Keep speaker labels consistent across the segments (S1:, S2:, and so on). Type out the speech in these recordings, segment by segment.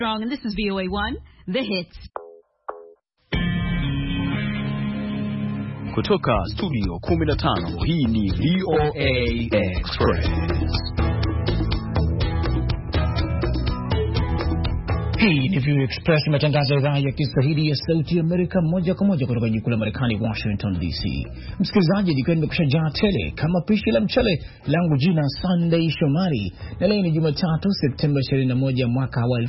S1: Strong, and this is VOA1, The Hits.
S2: Kutoka studio 15, hii ni VOA Express.
S3: Hii ni VOA Express, matangazo ya idhaa ya Kiswahili ya Sauti ya Amerika, moja kwa moja kutoka jiji kuu la Marekani, Washington DC. Msikilizaji, nikiwa nimekushajaa tele kama pishi la mchele, langu jina Sunday Shomari, na leo ni Jumatatu Septemba 21 mwaka wa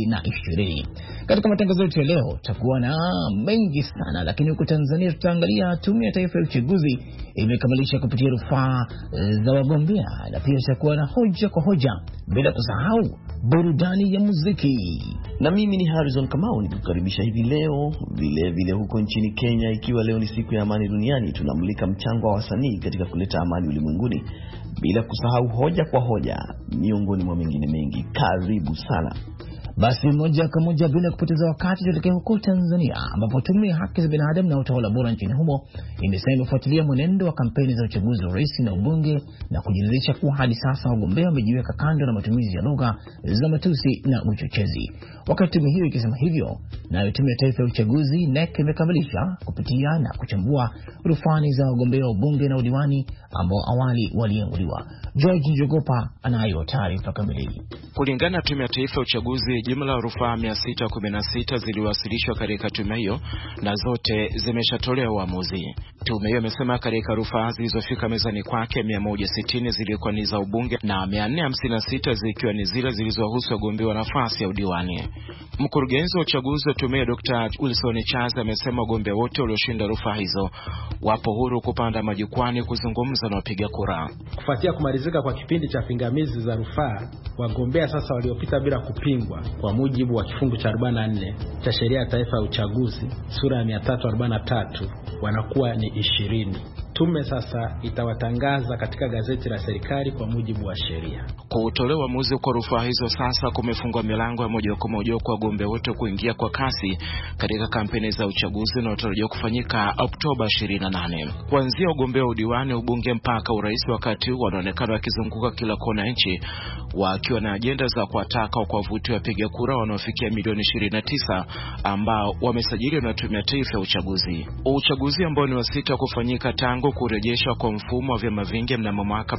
S3: 2020. Katika matangazo yetu ya leo tutakuwa na mengi sana, lakini huko Tanzania tutaangalia Tume ya Taifa ya Uchaguzi imekamilisha kupitia rufaa za wagombea, na pia tutakuwa na hoja kwa hoja, bila kusahau burudani ya muziki.
S4: Na mimi ni Harrison Kamau nikukaribisha hivi leo. Vile huko nchini Kenya, ikiwa leo ni siku ya amani duniani, tunamulika mchango wa wasanii katika kuleta amani ulimwenguni, bila kusahau hoja kwa hoja, miongoni mwa mengine mengi. Karibu sana.
S3: Basi moja kwa moja bila kupoteza wakati tuelekee huko Tanzania, ambapo Tume ya Haki za Binadamu na Utawala Bora nchini humo imesema imefuatilia mwenendo wa kampeni za uchaguzi wa rais na ubunge na kujiridhisha kuwa hadi sasa wagombea wamejiweka kando na matumizi ya lugha za matusi na uchochezi. Wakati tume hiyo ikisema hivyo, nayo Tume ya Taifa ya Uchaguzi NEC imekamilisha kupitia na kuchambua rufani za wagombea wa ubunge na udiwani ambao awali walianguliwa. George Njogopa anayo taarifa kamili.
S5: Kulingana na Tume ya Taifa ya Uchaguzi, jumla ya rufaa 616 ziliwasilishwa katika tume hiyo na zote zimeshatolewa uamuzi. Tume hiyo imesema katika rufaa zilizofika mezani kwake 160 zilikuwa ni za ubunge na 456 zikiwa ni zile zilizohusu wagombea wa nafasi ya udiwani. Mkurugenzi wa uchaguzi wa tume Dr. Wilson Chaza amesema wagombea wote walioshinda rufaa hizo wapo huru kupanda majukwani kuzungumza na wapiga kura.
S6: Kufuatia kumalizika kwa kipindi cha pingamizi za rufaa, wagombea sasa waliopita bila kupingwa kwa mujibu wa kifungu cha 44 cha Sheria ya Taifa ya Uchaguzi sura ya 343 wanakuwa ni 20. Tume sasa itawatangaza katika gazeti la serikali kwa mujibu wa sheria.
S5: Kutolewa uamuzi kwa rufaa hizo sasa kumefungua milango ya moja kwa moja kwa wagombea wote kuingia kwa kasi katika kampeni za uchaguzi na utarajiwa kufanyika Oktoba 28. Kuanzia wagombea udiwani, ubunge mpaka urais, wakati wanaonekana wakizunguka kila kona nchi wakiwa na ajenda za kuwataka kuwavutia wapiga kura wanaofikia milioni 29 ambao wamesajiliwa na Tume ya Taifa ya Uchaguzi. Uchaguzi ambao ni wa sita kufanyika tangu kurejeshwa kwa mfumo wa vyama vingi mnamo mwaka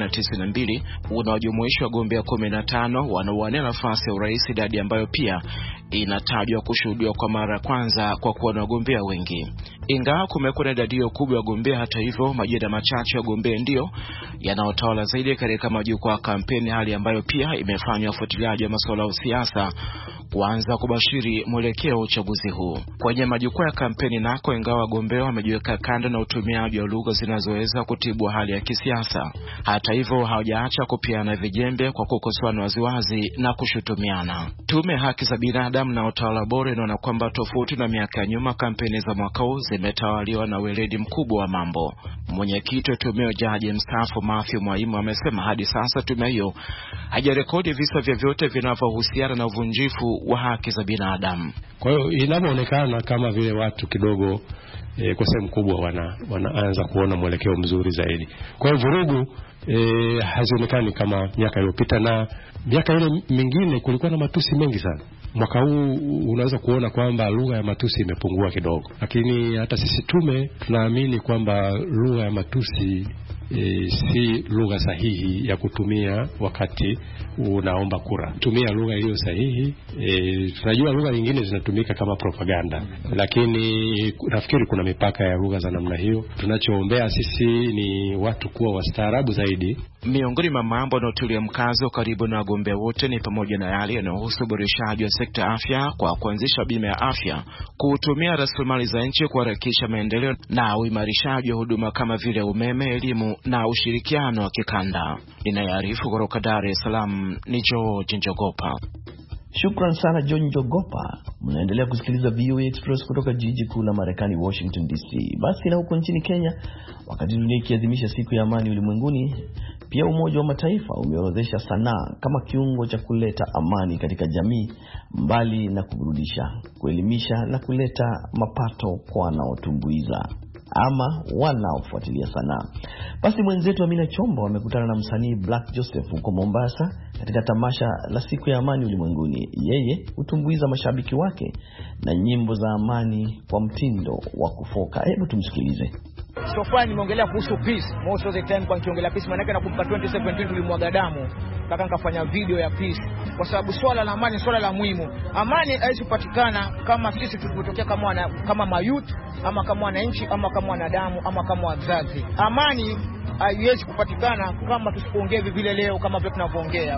S5: 1992 unaojumuisha wagombea 15 wanaowania nafasi ya urais, idadi ambayo pia inatajwa kushuhudiwa kwa mara kwanza kwa kuwa na wagombea wengi. Ingawa kumekuwa na idadi kubwa ya wagombea, hata hivyo majina machache ya wagombea ndio yanaotawala zaidi katika majukwaa ya kampeni, hali ambayo pia imefanya wafuatiliaji wa masuala ya siasa kuanza kubashiri mwelekeo wa uchaguzi huu. Kwenye majukwaa ya kampeni nako, ingawa wagombea wamejiweka kando na utumiaji wa lugha zinazoweza kutibua hali ya kisiasa, hata hivyo hawajaacha kupiana vijembe kwa kukosoana waziwazi na kushutumiana. Tume ya Haki za Binadamu na Utawala Bora inaona kwamba tofauti na miaka ya nyuma, kampeni za mwaka huu zimetawaliwa na weledi mkubwa wa mambo. Mwenyekiti wa tume ya Jaji mstaafu Matthew Mwaimu amesema hadi sasa tume hiyo hajarekodi visa vyovyote vinavyohusiana na uvunjifu wa haki za binadamu.
S7: Kwa hiyo inaonekana kama vile watu kidogo kwa sehemu kubwa wanaanza kuona mwelekeo mzuri zaidi. Kwa hiyo vurugu hazionekani kama miaka iliyopita, na miaka ile mingine kulikuwa na matusi mengi sana. Mwaka huu unaweza kuona kwamba lugha ya matusi imepungua kidogo, lakini hata sisi tume tunaamini kwamba lugha ya matusi si lugha sahihi ya kutumia wakati unaomba kura. Tumia lugha iliyo sahihi. Tunajua lugha nyingine zinatumika kama propaganda, lakini nafikiri kuna mipaka ya lugha za namna hiyo. Tunachoombea sisi ni watu kuwa wastaarabu zaidi.
S5: Miongoni mwa mambo yanayotulia mkazo karibu na wagombea wote ni pamoja na yale yanayohusu uboreshaji wa sekta afya kwa kuanzisha bima ya afya, kutumia rasilimali za nchi kuharakisha maendeleo na uimarishaji wa huduma kama vile umeme, elimu na ushirikiano wa kikanda. Ninaarifu kutoka Dar es Salaam ni George Njogopa.
S4: Shukran sana John Njogopa. Mnaendelea kusikiliza VOA Express kutoka jiji kuu la Marekani, Washington DC. Basi na huko nchini Kenya, wakati dunia ikiadhimisha siku ya amani ulimwenguni, pia Umoja wa Mataifa umeorodhesha sanaa kama kiungo cha kuleta amani katika jamii, mbali na kuburudisha, kuelimisha na kuleta mapato kwa wanaotumbuiza. ama wanaofuatilia sanaa. Basi mwenzetu Amina Chombo amekutana na msanii Black Joseph huko Mombasa katika tamasha la siku ya amani ulimwenguni. Yeye hutumbuiza mashabiki wake na nyimbo za amani kwa mtindo wa kufoka. Hebu tumsikilize.
S8: So far nimeongelea kuhusu peace most of the time. Kwa nikiongelea peace maana yake nakumbuka 2017 tulimwaga damu mpaka nikafanya video ya peace, kwa sababu swala la amani swala la muhimu. Amani haiwezi kupatikana kama sisi tukitokea kama mayouth ama kama wananchi ama kama wanadamu ama kama wazazi. Amani haiwezi kupatikana kama tusipoongea vile leo kama vile tunavyoongea.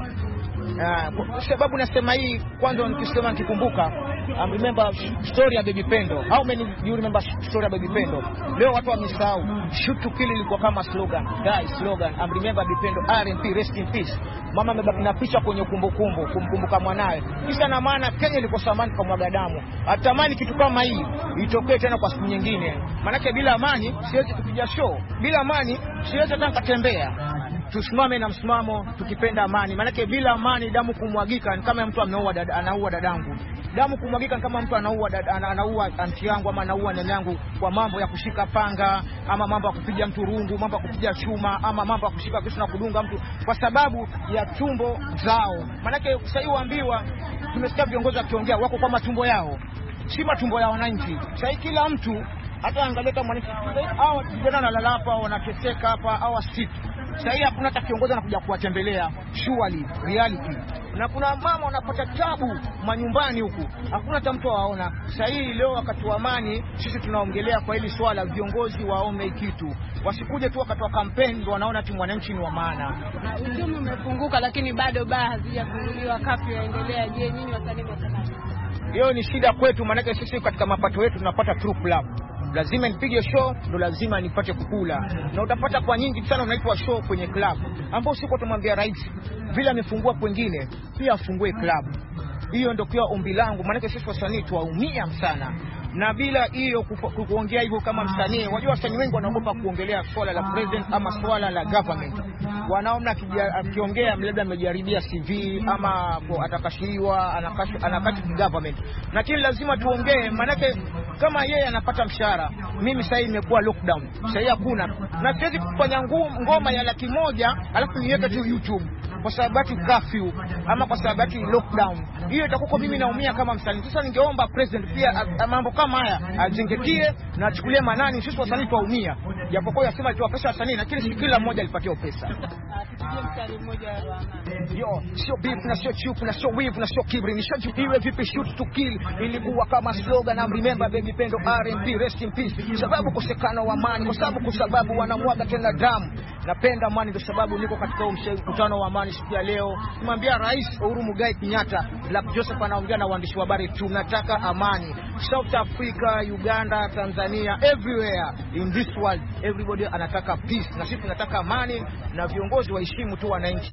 S8: Kwa sababu nasema hii kwanza nikisema nikikumbuka remember story ya Baby Pendo. How many you remember story ya Baby Pendo? Leo watu wamesahau. Shoot to kill ilikuwa kama slogan. Guys, slogan. Remember Baby Pendo, R.I.P. rest in peace. Mama amebaki na picha kwenye kumbukumbu kumkumbuka mwanae. Kisa na maana Kenya ilikosa amani kwa mwaga damu. Atamani kitu kama hii itokee tena kwa siku nyingine. Maana bila amani siwezi kupiga show. Bila amani siwezi hata kutembea. Tusimame na msimamo tukipenda amani. Maana bila amani damu kumwagika ni kama mtu anaua dadangu. Damu kumwagika ni kama mtu anaua anti yangu ama anaua nyanyangu kwa mambo ya kushika panga ama mambo ya kupiga mtu rungu, mambo ya kupiga chuma ama mambo ya kushika kisu na kudunga mtu kwa sababu ya tumbo zao. Maana sasa hivi waambiwa tumesikia viongozi wakiongea wako kwa matumbo yao. Si matumbo ya wananchi. Sasa kila mtu hata angalia kama mwananchi hao vijana wanalala hapa wanateseka hapa au sick. Sasa hakuna hata kiongozi anakuja kuwatembelea surely reality. Na kuna mama wanapata tabu manyumbani huku. Hakuna hata mtu waona. Sasa leo wakati wa amani sisi tunaongelea kwa hili swala, viongozi waome kitu. Wasikuje tu wakati wa kampeni ndio wanaona ati mwananchi ni wa maana.
S9: Uchumi umefunguka lakini bado baa hazijafunguliwa, kafu yaendelea. Je, nyinyi wasanii mtasemaje?
S8: Hiyo ni shida kwetu, maana sisi katika mapato yetu tunapata true club. Lazima nipige show ndo lazima nipate kukula. Na utapata kwa nyingi sana unaitwa show kwenye club ambao siko tumwambia rais vile amefungua kwingine pia afungue club. Hiyo ndio kwa ombi langu, maana sisi wasanii tuwaumia sana. Na bila hiyo kuongea hivyo kama msanii, wajua wasanii wengi wanaogopa kuongelea swala la president ama swala la government. Wanaona akiongea labda amejaribia CV ama atakashiriwa anakati government. Lakini lazima tuongee, maana kama yeye anapata mshahara, mimi sasa imekuwa lockdown. Sasa hakuna. Na siwezi kufanya ngoma ya 100,000 alafu niweke tu YouTube kwa sababu ati curfew ama kwa sababu ati lockdown. Hiyo itakuwa mimi naumia kama msanii. Sasa ningeomba president pia mambo kama haya azingatie na achukulie manani, sisi wasanii tuumia. Japokuwa yasema tu pesa wasanii, lakini si kila mmoja alipatia pesa.
S9: Tupigie mstari mmoja wa amani.
S8: Yo, sio beef na sio chuki na sio wivu na sio kiburi, ni shoot iwe vipi shoot to kill ilikuwa kama slogan na remember Baby Pendo, R.I.P. rest in peace. Sababu kosekano wa amani, kwa sababu wanamwaga tena damu. Napenda amani ndio sababu niko katika mkutano wa amani siku ya leo. Nimwambia Rais Uhuru Muigai Kenyatta, Black Joseph anaongea na waandishi wa habari, tunataka amani. South Africa, Uganda, Tanzania, everywhere in this world everybody anataka peace. Na sisi tunataka amani na viongozi waheshimu tu wananchi.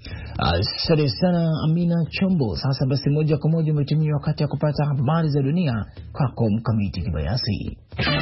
S3: Asante sana Amina Chombo. Sasa basi moja kwa moja umetimia wakati ya kupata habari za dunia kwako Mkamiti Kibayasi.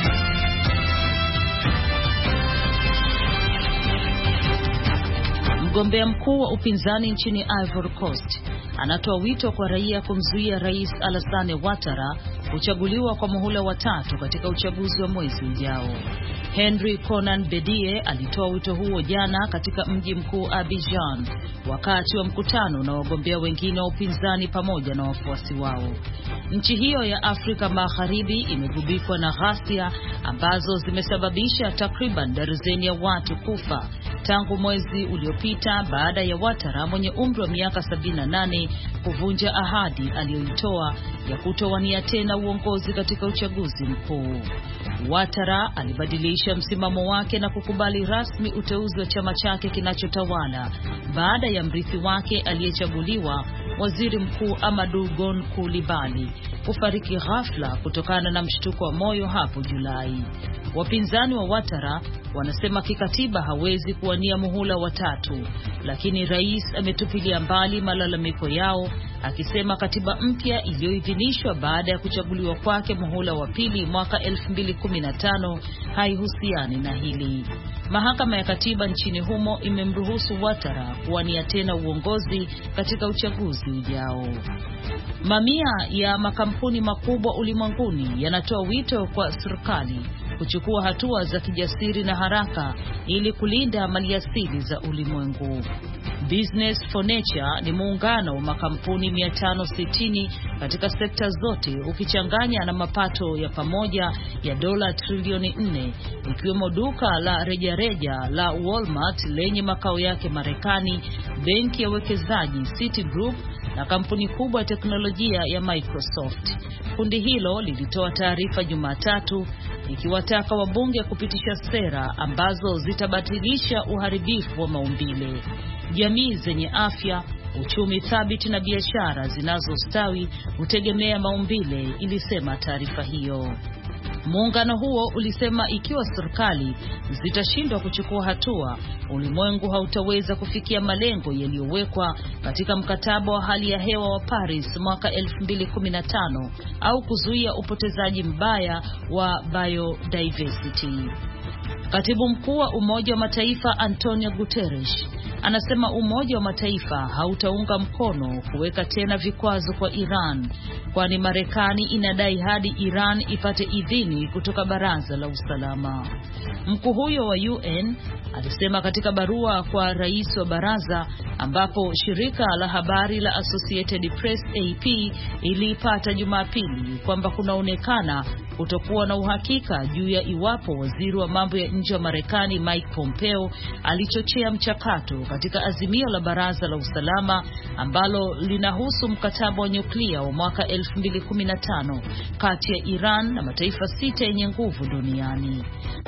S1: Mgombea mkuu wa upinzani nchini Ivory Coast anatoa wito kwa raia kumzuia Rais Alassane Ouattara kuchaguliwa kwa muhula wa 3 katika uchaguzi wa mwezi ujao. Henry Konan Bedie alitoa wito huo jana katika mji mkuu Abidjan wakati wa mkutano na wagombea wengine wa upinzani pamoja na wafuasi wao. Nchi hiyo ya Afrika Magharibi imegubikwa na ghasia ambazo zimesababisha takriban darzeni ya watu kufa tangu mwezi uliopita baada ya Ouattara mwenye umri wa miaka 78 kuvunja ahadi aliyoitoa ya kutowania tena uongozi katika uchaguzi mkuu. Ouattara alibadilisha msimamo wake na kukubali rasmi uteuzi wa chama chake kinachotawala baada ya mrithi wake aliyechaguliwa, Waziri Mkuu Amadou Gon Coulibaly, kufariki ghafla kutokana na mshtuko wa moyo hapo Julai. Wapinzani wa Ouattara wanasema kikatiba hawezi kuwania muhula wa 3, lakini rais ametupilia mbali malalamiko yao akisema katiba mpya iliyoidhinishwa baada ya kuchaguliwa kwake muhula wa 2 mwaka 2015 haihusiani na hili. Mahakama ya katiba nchini humo imemruhusu Ouattara kuwania tena uongozi katika uchaguzi ujao. Mamia ya makampuni makubwa ulimwenguni yanatoa wito kwa serikali kuchukua hatua za kijasiri na haraka ili kulinda maliasili za ulimwengu. Business for Nature ni muungano wa makampuni 560 katika sekta zote, ukichanganya na mapato ya pamoja ya dola trilioni 4, ikiwemo duka la rejareja la Walmart lenye makao yake Marekani, benki ya uwekezaji Citigroup na kampuni kubwa ya teknolojia ya Microsoft. Kundi hilo lilitoa taarifa Jumatatu ikiwataka wabunge kupitisha sera ambazo zitabatilisha uharibifu wa maumbile. Jamii zenye afya, uchumi thabiti na biashara zinazostawi hutegemea maumbile, ilisema taarifa hiyo. Muungano huo ulisema ikiwa serikali zitashindwa kuchukua hatua, ulimwengu hautaweza kufikia malengo yaliyowekwa katika mkataba wa hali ya hewa wa Paris mwaka 2015 au kuzuia upotezaji mbaya wa biodiversity. Katibu mkuu wa Umoja wa Mataifa Antonio Guterres anasema Umoja wa Mataifa hautaunga mkono kuweka tena vikwazo kwa Iran, kwani Marekani inadai hadi Iran ipate idhini kutoka Baraza la Usalama. Mkuu huyo wa UN alisema katika barua kwa rais wa baraza, ambapo shirika la habari la Associated Press AP iliipata Jumapili, kwamba kunaonekana kutokuwa na uhakika juu ya iwapo waziri wa mambo ya nje wa Marekani Mike Pompeo alichochea mchakato katika azimio la Baraza la Usalama ambalo linahusu mkataba wa nyuklia wa mwaka 2015 kati ya Iran na mataifa 6 yenye nguvu duniani.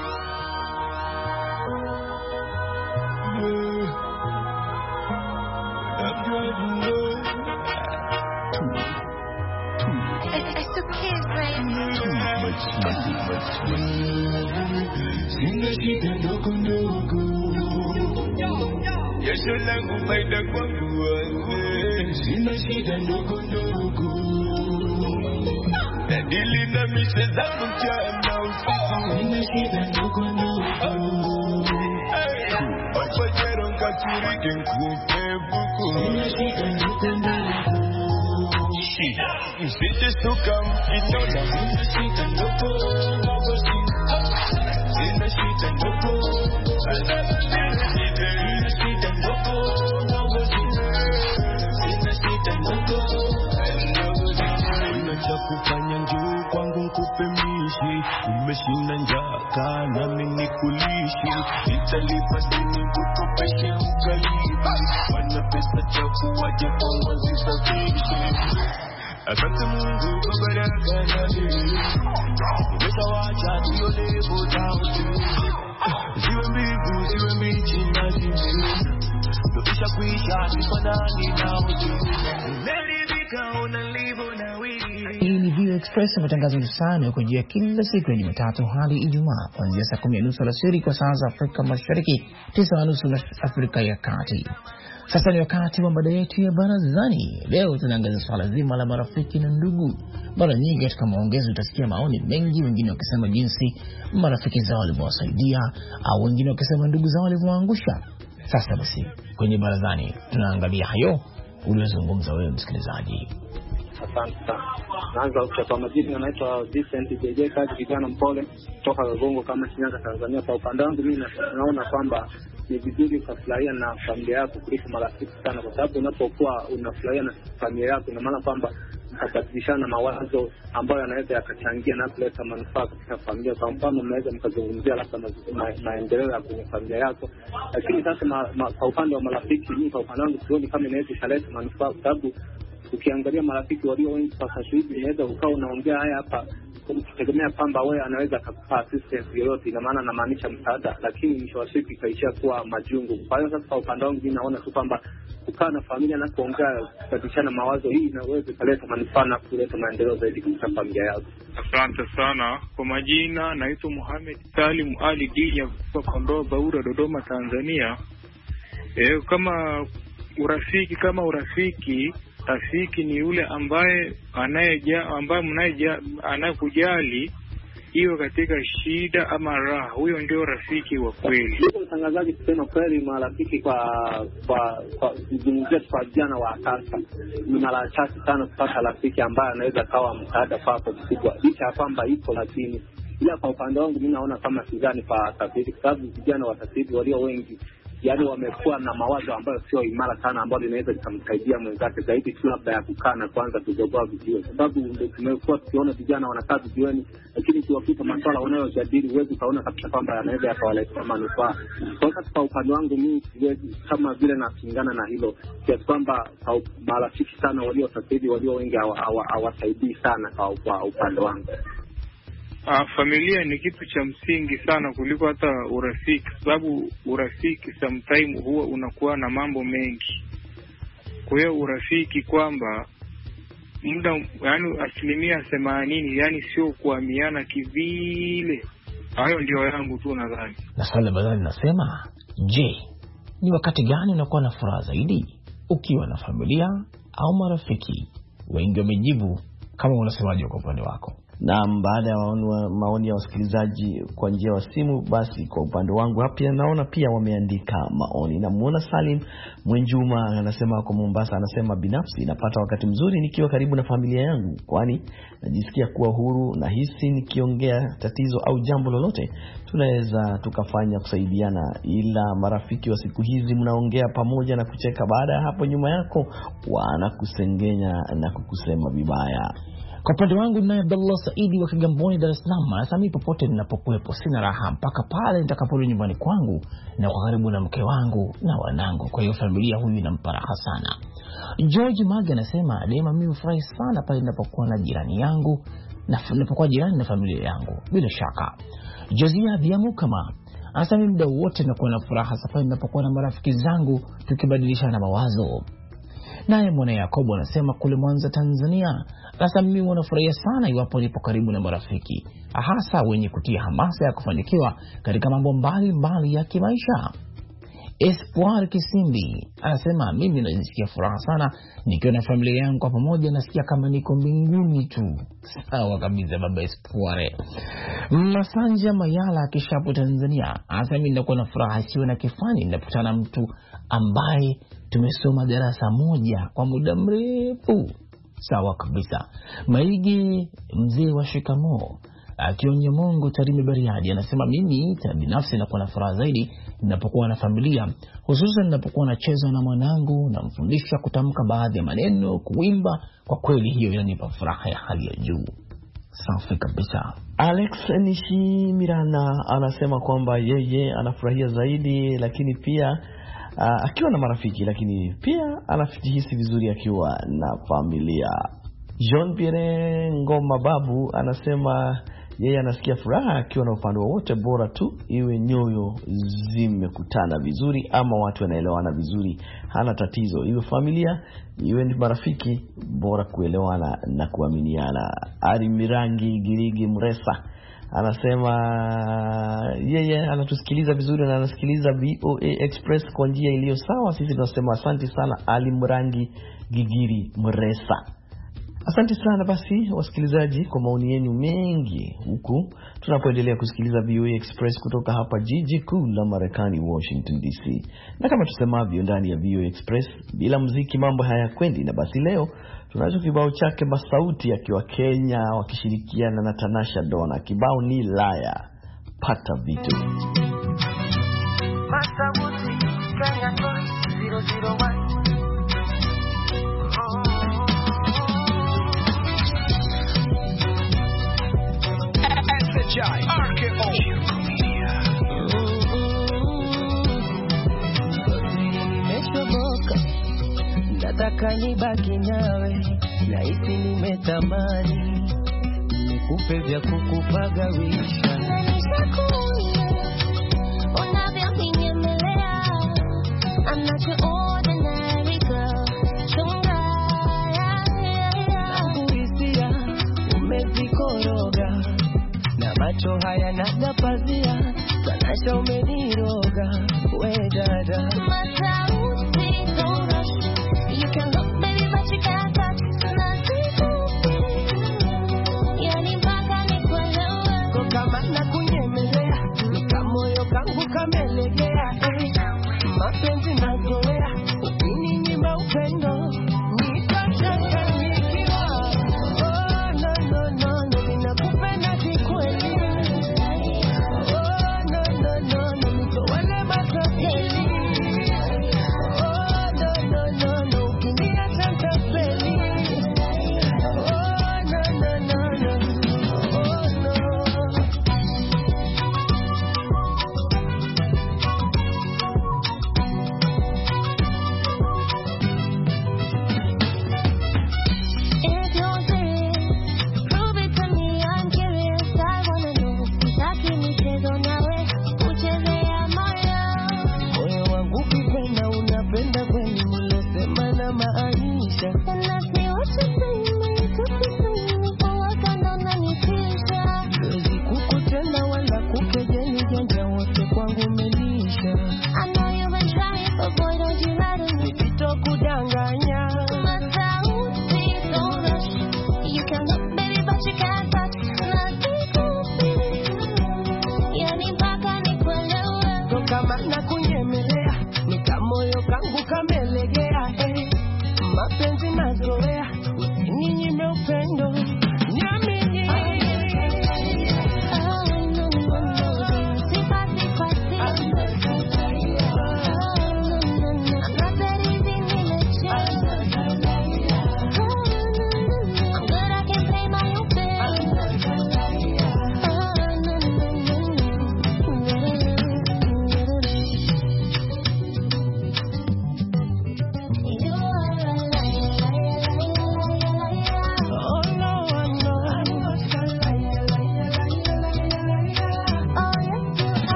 S10: Sina shida ndogo ndogo, jasho langu faida kwangu wewe. Sina shida ndogo ndogo, nadili na mishe zangu mchana usiku. Sina shida ndogo ndogo, wapajero nkachurike nkupe buku. Sina shida ndogo ndogo, msije suka mkinola. Sina shida ndogo ndogo, sina shida ndogo, sina shida ndogo, sina shida ndogo. Unacha kufanya njoo kwangu nikupe mishi, umeshinda njaa kana mimi nikulishi, nitalipa deni kutopeshe ukalipa, wana pesa chafu waje kwangu zisafishe. Asante Mungu kwa baraka na heri, umeshawacha tuyo lebo tauti, ziwe mbivu ziwe mbichi na zimbe, ndoisha kuisha sifanani na uju, umeridhika unalivo na wili.
S3: Hii ni View Express, matangazo sana yakujia kila siku ya Jumatatu hadi Ijumaa kuanzia saa 10:30 alasiri kwa saa za Afrika Mashariki, 9:30 Afrika ya Kati. Sasa ni wakati wa mada yetu ya barazani. Leo tunaangazia swala zima la marafiki na ndugu. Mara nyingi katika maongezi utasikia maoni mengi, wengine wakisema jinsi marafiki zao walivyowasaidia, au wengine wakisema ndugu zao walivyoangusha. Sasa basi, kwenye barazani tunaangalia hayo uliyozungumza wewe msikilizaji.
S11: Asante sana. Naanza kwa majina, naitwa Vincent JJ Kaji, kijana mpole kutoka Gongo kama Shinyanga, Tanzania. Kwa upande wangu mimi naona kwamba ni vizuri kufurahia na familia yako kuliko marafiki sana, kwa sababu unapokuwa unafurahia na familia yako ina maana kwamba mtabadilishana mawazo ambayo yanaweza yakachangia na kuleta manufaa katika familia. Kwa mfano, mnaweza mkazungumzia labda maendeleo ya kwenye familia yako. Lakini sasa kwa upande wa marafiki, mimi kwa upande wangu sioni kama inaweza kuleta manufaa, kwa sababu ukiangalia marafiki walio wengi kwa sasa hivi, inaweza ukao unaongea haya hapa ukitegemea kwamba wewe anaweza kukupa assistance yoyote, ina maana anamaanisha msaada, lakini mwisho wa siku ikaishia kuwa majungu. Kwa hiyo sasa kwa upande wangu mimi naona tu kwamba kukaa na familia na kuongea, kubadilishana mawazo, hii inaweza kuleta manufaa na kuleta maendeleo zaidi katika familia yako.
S12: Asante sana. Kwa majina naitwa Mohamed Salim Ali Dinya kutoka Kondoa Baura, Dodoma, Tanzania. Kama urafiki rafiki ni yule ambaye anayekujali hiyo katika shida ama raha, huyo ndio rafiki wa kweli.
S11: Ndio mtangazaji, kusema kweli marafiki kwa kuzungumzia kwa vijana wa sasa ni mara chache sana kupata rafiki ambaye anaweza kawa msaada kwako mkubwa, licha ya kwamba ipo, lakini ila kwa upande wangu mimi naona kama sidhani kwa tafiti, kwa sababu vijana wa tafiti walio wengi yaani wamekuwa na mawazo ambayo sio imara sana, ambayo linaweza likamsaidia mwenzake zaidi tu labda ya kukaa na kuanza kuzogoa vijiwe, sababu ndio tumekuwa tukiona vijana wanakaa vijiweni, lakini kiwafika masuala wanayojadili huwezi kaona kabisa kwamba yanaweza yakawaletea manufaa. Kwa katika upande wangu mimi siwezi kama vile napingana na hilo, kiasi kwamba marafiki sana walio tafiti walio wengi hawasaidii sana kwa upande wangu.
S12: Familia ni kitu cha msingi sana kuliko hata urafiki, sababu urafiki sometimes huwa unakuwa na mambo mengi. Kwa hiyo urafiki kwamba muda yani 80% yani sio kuamiana kivile. Hayo ndio yangu tu nadhani.
S3: Na swali badala nasema, je, ni wakati gani unakuwa na furaha zaidi? Ukiwa na familia au marafiki? Wengi wamejibu kama unasemaje kwa upande wako.
S4: Na baada ya maoni ya wasikilizaji kwa njia ya simu, basi kwa upande wangu hapa naona pia wameandika maoni. Na muona Salim Mwenjuma anasema kwa Mombasa, anasema binafsi napata wakati mzuri nikiwa karibu na familia yangu, kwani najisikia kuwa huru na hisi nikiongea tatizo au jambo lolote tunaweza tukafanya kusaidiana. Ila marafiki wa siku hizi mnaongea pamoja na kucheka, baada ya hapo nyuma yako wanakusengenya na kukusema vibaya.
S3: Kwa upande wangu naye Abdullah Saidi wa Kigamboni, Dar es Salaam, anasema mimi popote ninapokuwepo sina raha mpaka pale nitakaporudi nyumbani kwangu na kwa karibu na mke wangu na wanangu. Kwa hiyo familia huyu inampa raha sana. George Magi anasema daima mimi hufurahi sana pale ninapokuwa na jirani yangu na ninapokuwa jirani na familia yangu. Bila shaka. Jozia Biamukama anasema mimi muda wote nakuwa na furaha pale ninapokuwa na marafiki zangu tukibadilishana mawazo. Naye Mwana Yakobo anasema kule Mwanza, Tanzania, sasa mimi wanafurahia sana iwapo nipo karibu na marafiki, hasa wenye kutia hamasa ya kufanikiwa katika mambo mbalimbali ya kimaisha. Espoir Kisimbi anasema mimi najisikia furaha sana nikiwa na familia yangu kwa pamoja, nasikia kama niko mbinguni tu. Sawa kabisa baba Espoir. Masanja Mayala Kishapu, Tanzania, anasema mimi ninakuwa na furaha isiyo na kifani ninapokutana na mtu ambaye tumesoma darasa moja kwa muda mrefu. Sawa kabisa. Maigi mzee wa shikamo akionye Mungu Tarime Bariadi anasema mimi binafsi nakuwa na furaha zaidi ninapokuwa na familia, hususan ninapokuwa nacheza na mwanangu na mfundisha kutamka baadhi ya maneno, kuimba. Kwa kweli hiyo inanipa furaha ya hali ya juu. Safi kabisa.
S4: Alex Nishimirana anasema kwamba yeye anafurahia zaidi lakini pia akiwa na marafiki, lakini pia anafijihisi vizuri akiwa na familia. John Pierre Ngoma Babu anasema yeye anasikia furaha akiwa na upande wote, bora tu iwe nyoyo zimekutana vizuri ama watu wanaelewana vizuri, hana tatizo. Iwe familia, iwe ni marafiki, bora kuelewana na kuaminiana. Ari Mirangi Girigi Mresa anasema yeye anatusikiliza vizuri na anasikiliza VOA Express kwa njia iliyo sawa. Sisi tunasema asante sana Ali Mrangi Gigiri Mresa. Asante sana basi wasikilizaji kwa maoni yenu mengi huku tunapoendelea kusikiliza VOA Express kutoka hapa jiji kuu la Marekani, Washington DC. Na kama tusemavyo ndani ya VOA Express, bila muziki mambo hayakwendi. Na basi leo tunacho kibao chake Masauti akiwa Kenya wakishirikiana na Tanasha Donna. Kibao ni Laya. Pata vitu. Masauti Kenya 001.
S2: RKO
S13: nimeshoboka, nataka nibaki nawe, nahisi nimetamani nikupe vya kukupagawisha. I'm not your ordinary girl. Nakuhisia umezikoroga na macho haya naga pazia, Tanasha umeniroga we dada. Masauti don't rush, you can look baby but you can't touch. Yani mpaka nikuelewe, kwa kama nakunyemelea nikamoyo kangu kamelegea. Mapenzi nazoea ukininyima upendo nitachanganyika. Oh no no no no, ninakupenda kikweli.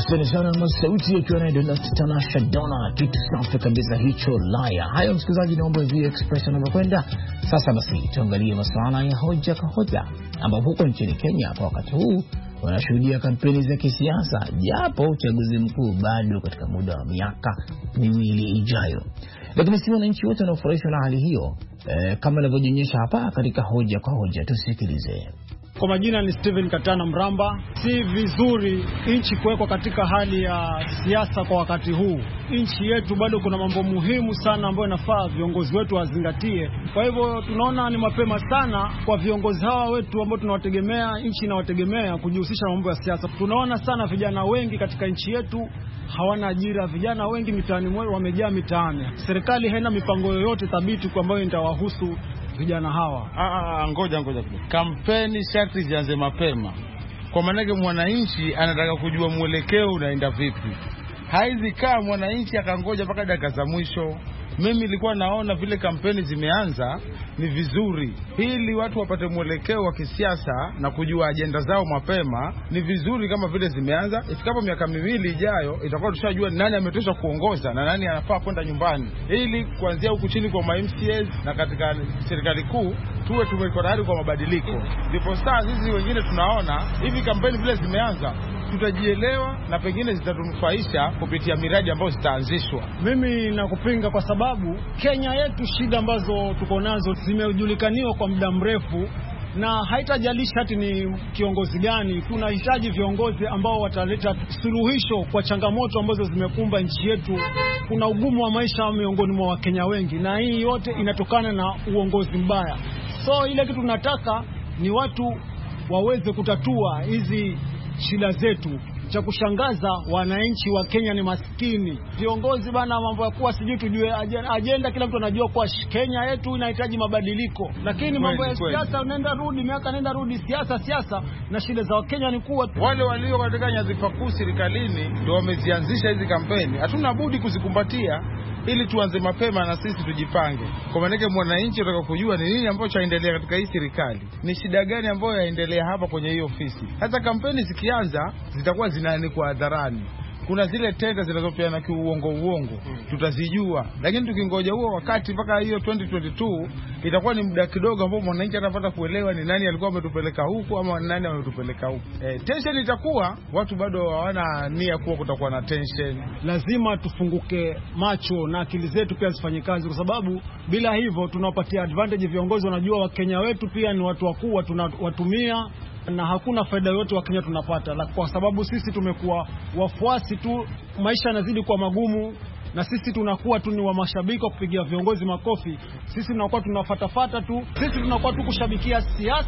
S3: Asante sana Masauti akiwa na Donald Tanasha Donna, kitu safi kabisa hicho Laya. Hayo msikilizaji, naomba VOA Express anapokwenda. Sasa basi tuangalie masuala ya hoja kwa hoja, ambapo huko nchini Kenya kwa wakati huu wanashuhudia kampeni za kisiasa, japo uchaguzi mkuu bado katika muda wa miaka miwili ijayo. Lakini si wananchi wote wanaofurahishwa na hali hiyo, kama inavyojionyesha hapa katika hoja kwa hoja. Tusikilize.
S14: Kwa majina ni Steven Katana Mramba. Si vizuri nchi kuwekwa katika hali ya siasa kwa wakati huu. Nchi yetu bado kuna mambo muhimu sana ambayo inafaa viongozi wetu wazingatie. Kwa hivyo tunaona ni mapema sana kwa viongozi hawa wetu ambao tunawategemea, nchi inawategemea, kujihusisha na mambo ya siasa. Tunaona sana vijana wengi katika nchi yetu hawana ajira, vijana wengi mitaani mwao wamejaa mitaani. Serikali haina mipango yoyote thabiti kwa ambayo itawahusu vijana hawa.
S15: Ngoja. Kampeni sharti zianze mapema. Kwa maana mwananchi anataka kujua mwelekeo unaenda vipi. Haizi kama mwananchi akangoja mpaka dakika za mwisho. Mimi nilikuwa naona vile kampeni zimeanza ni vizuri, ili watu wapate mwelekeo wa kisiasa na kujua ajenda zao mapema. Ni vizuri kama vile zimeanza. Ifikapo miaka miwili ijayo itakuwa tushajua nani ametosha kuongoza na nani anafaa kwenda nyumbani, ili kuanzia huku chini kwa MCAs na katika serikali kuu tuwe tumeko tayari kwa mabadiliko. Ndipo sasa sisi wengine tunaona hivi kampeni vile zimeanza tutajielewa na pengine zitatunufaisha kupitia miradi ambayo zitaanzishwa.
S14: Mimi nakupinga kwa sababu Kenya yetu shida ambazo tuko nazo zimejulikaniwa kwa muda mrefu, na haitajalisha hati ni kiongozi gani. Tunahitaji viongozi ambao wataleta suluhisho kwa changamoto ambazo zimekumba nchi yetu. Kuna ugumu wa maisha miongoni mwa Wakenya wengi, na hii yote inatokana na uongozi mbaya. So ile kitu tunataka ni watu waweze kutatua hizi shida zetu. Cha kushangaza, wananchi wa Kenya ni maskini. Viongozi bana, mambo ya kuwa sijui tujue agenda, kila mtu anajua kwa Kenya yetu inahitaji mabadiliko. Lakini mambo ya siasa unaenda rudi, miaka nenda rudi, siasa na shida za Wakenya ni kuwa
S15: wale walio katika nyadhifa kuu serikalini ndio wamezianzisha hizi kampeni. Hatuna budi kuzikumbatia ili tuanze mapema na sisi tujipange. Kwa maana mwananchi anataka kujua ni nini ambacho chaendelea katika hii serikali. Ni shida gani ambayo yaendelea hapa kwenye hiyo ofisi. Hata kampeni zikianza zitakuwa zinaanikwa hadharani. Kuna zile tenda zinazopeana kiuongo, tutazijua. Lakini tukingoja huo wakati mpaka hiyo 2022 itakuwa ni muda kidogo ambao mwananchi anapata kuelewa ni nani alikuwa ametupeleka huku ama nani ametupeleka huku. Tension itakuwa, watu bado hawana nia kuwa kutakuwa na tension.
S14: Lazima tufunguke macho na akili zetu pia zifanye kazi, kwa sababu bila hivyo tunawapatia advantage viongozi. Wanajua Wakenya wetu pia ni watu wakuu, tunawatumia na hakuna faida yote wa Kenya tunapata, kwa sababu sisi tumekuwa wafuasi tu. Maisha yanazidi kuwa magumu na sisi tunakuwa tu ni wa mashabiki wa kupigia viongozi makofi. Sisi tunakuwa tunafatafata tu, sisi tunakuwa tu kushabikia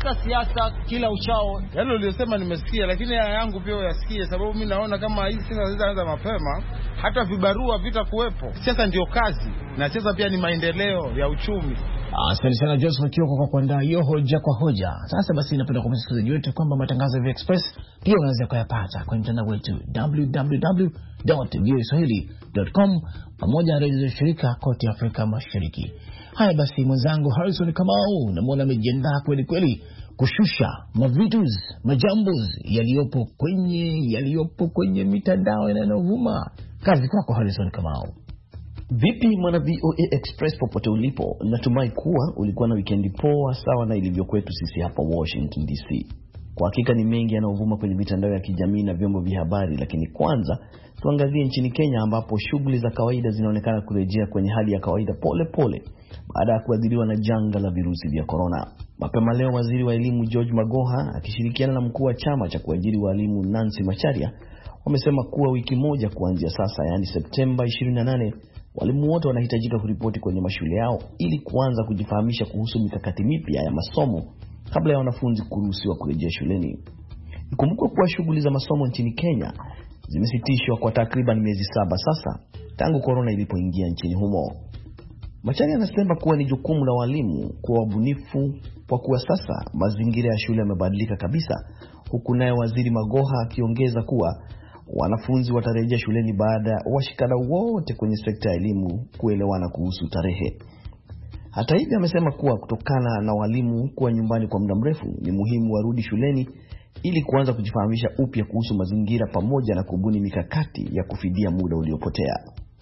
S14: siasa kila uchao.
S15: Yale uliyosema nimesikia, lakini haya yangu pia yasikie, sababu mimi naona kama hizi siasa zinaanza mapema, hata vibarua vitakuwepo. Siasa ndio kazi, na siasa pia ni maendeleo ya uchumi.
S3: Asante sana Joseph Kioko kwa kuandaa hiyo hoja kwa hoja. Sasa basi napenda kukumbusha wasikilizaji wetu kwamba matangazo ya Express pia unaweza kuyapata kwenye mtandao wetu www.voaswahili.com pamoja na redio za shirika kote Afrika Mashariki. Haya basi, mwenzangu Harrison Kamau namuona amejiandaa kweli kushusha majambos yaliyopo kwenye mitandao yanayovuma. Kazi kwako Harrison Kamau.
S4: Vipi mwana VOA Express popote ulipo, natumai kuwa ulikuwa na wikendi poa sawa na ilivyo kwetu sisi hapa Washington DC. Kwa hakika ni mengi yanayovuma kwenye mitandao ya kijamii na vyombo vya habari, lakini kwanza tuangazie nchini Kenya ambapo shughuli za kawaida zinaonekana kurejea kwenye hali ya kawaida pole baada ya kuadhiriwa na janga la virusi vya corona. Mapema leo waziri wa elimu George Magoha akishirikiana na mkuu wa chama cha kuajiri walimu Nancy Macharia wamesema kuwa wiki moja kuanzia sasa, yani Septemba 28, walimu wote wanahitajika kuripoti kwenye mashule yao ili kuanza kujifahamisha kuhusu mikakati mipya ya masomo kabla ya wanafunzi kuruhusiwa kurejea shuleni. Ikumbukwe kuwa shughuli za masomo nchini Kenya zimesitishwa kwa takriban miezi 7 sasa tangu corona ilipoingia nchini humo. Macharia anasema kuwa ni jukumu la walimu kuwa wabunifu kwa kuwa sasa mazingira ya shule yamebadilika kabisa, huku naye waziri Magoha akiongeza kuwa wanafunzi watarejea shuleni baada ya washikadau wote kwenye sekta ya elimu kuelewana kuhusu tarehe. Hata hivyo amesema kuwa kutokana na walimu kuwa nyumbani kwa muda mrefu ni muhimu warudi shuleni ili kuanza kujifahamisha upya kuhusu mazingira pamoja na kubuni mikakati ya kufidia muda uliopotea.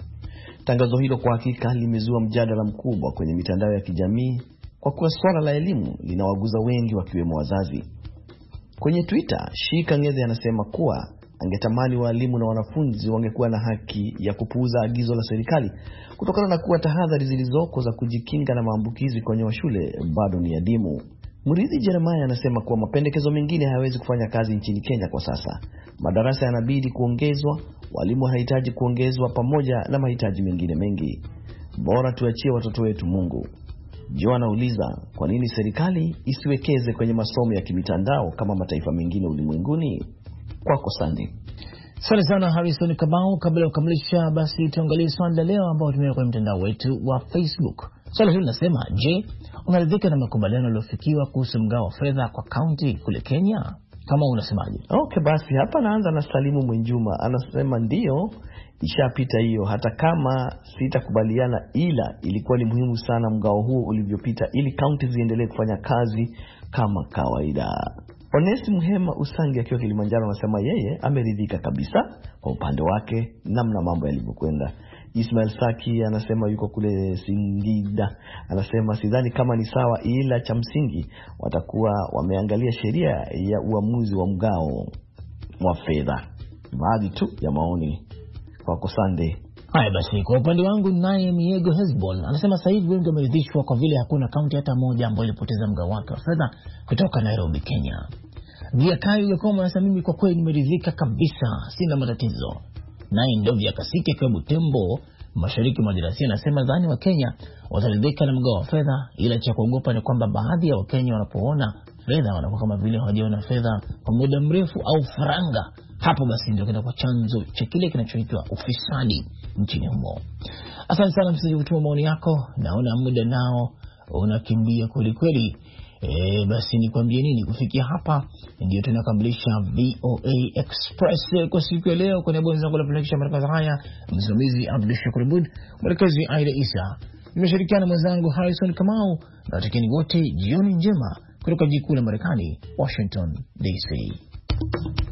S4: Tangazo hilo kwa hakika limezua mjadala mkubwa kwenye mitandao ya kijamii kwa kuwa swala la elimu linawaguza wengi wakiwemo wazazi. Kwenye Twitter, Shika Ngeze anasema kuwa angetamani walimu na wanafunzi wangekuwa na haki ya kupuuza agizo la serikali kutokana na kuwa tahadhari zilizoko za kujikinga na maambukizi kwenye shule bado ni adimu. Murithi Jeremiah anasema kuwa mapendekezo mengine hayawezi kufanya kazi nchini Kenya kwa sasa. Madarasa yanabidi kuongezwa, walimu hahitaji kuongezwa pamoja na mahitaji mengine mengi. Bora tuachie watoto wetu Mungu. Jo anauliza, kwa nini serikali isiwekeze kwenye masomo ya kimitandao kama mataifa mengine ulimwenguni? Kwako Sandy.
S3: Asante sana Harrison Kabao. Kabla ya kukamilisha basi tuangalie swali la leo ambao tumeweka kwenye mtandao wetu wa Facebook. Swali hili linasema, je, unaridhika na makubaliano yaliyofikiwa kuhusu mgao wa fedha kwa kaunti kule Kenya? Kama unasemaje?
S4: Okay, basi hapa naanza na Salimu Mwenjuma. Anasema ndio, ishapita hiyo, hata kama sitakubaliana, ila ilikuwa ni muhimu sana mgao huo ulivyopita ili kaunti ziendelee kufanya kazi kama kawaida. Onesi Muhema Usangi akiwa Kilimanjaro anasema yeye ameridhika kabisa kwa upande wake namna mambo yalivyokwenda. Ismail Saki anasema yuko kule Singida, anasema sidhani kama ni sawa, ila cha msingi watakuwa wameangalia sheria ya uamuzi wa mgao wa fedha. Baadhi tu ya maoni kwa Sunday.
S3: Haya basi, kwa upande wangu naye Miego Hezbon anasema sasa hivi wengi wameridhishwa kwa vile hakuna kaunti hata moja ambayo ilipoteza mgao wake wa fedha kutoka Nairobi, Kenya. Viakayo Yakoma anasema mimi kwa kweli nimeridhika kabisa, sina matatizo. Naye Ndovya Kasike kwa Butembo mashariki mwa DRC anasema dhani wa Kenya wataridhika na mgao wa fedha, ila cha kuogopa ni kwamba baadhi ya Wakenya wanapoona fedha wanakuwa kama vile hawajaona fedha kwa muda mrefu au faranga. Hapo basi ndio kinakuwa chanzo cha kile kinachoitwa ufisadi nchini humo. Asante sana msikilizaji kutuma maoni yako. Naona muda nao unakimbia kweli kweli. Basi nikwambie nini, kufikia hapa ndio tunakamilisha VOA Express kwa siku ya leo. Kwa niaba ya kuletea matangazo haya, msimamizi Abdul Shakur Abud, mwelekezi Aida Isa, nimeshirikiana na mwenzangu Harrison Kamau, na watakeni wote jioni njema kutoka jiji kuu la Marekani, Washington DC.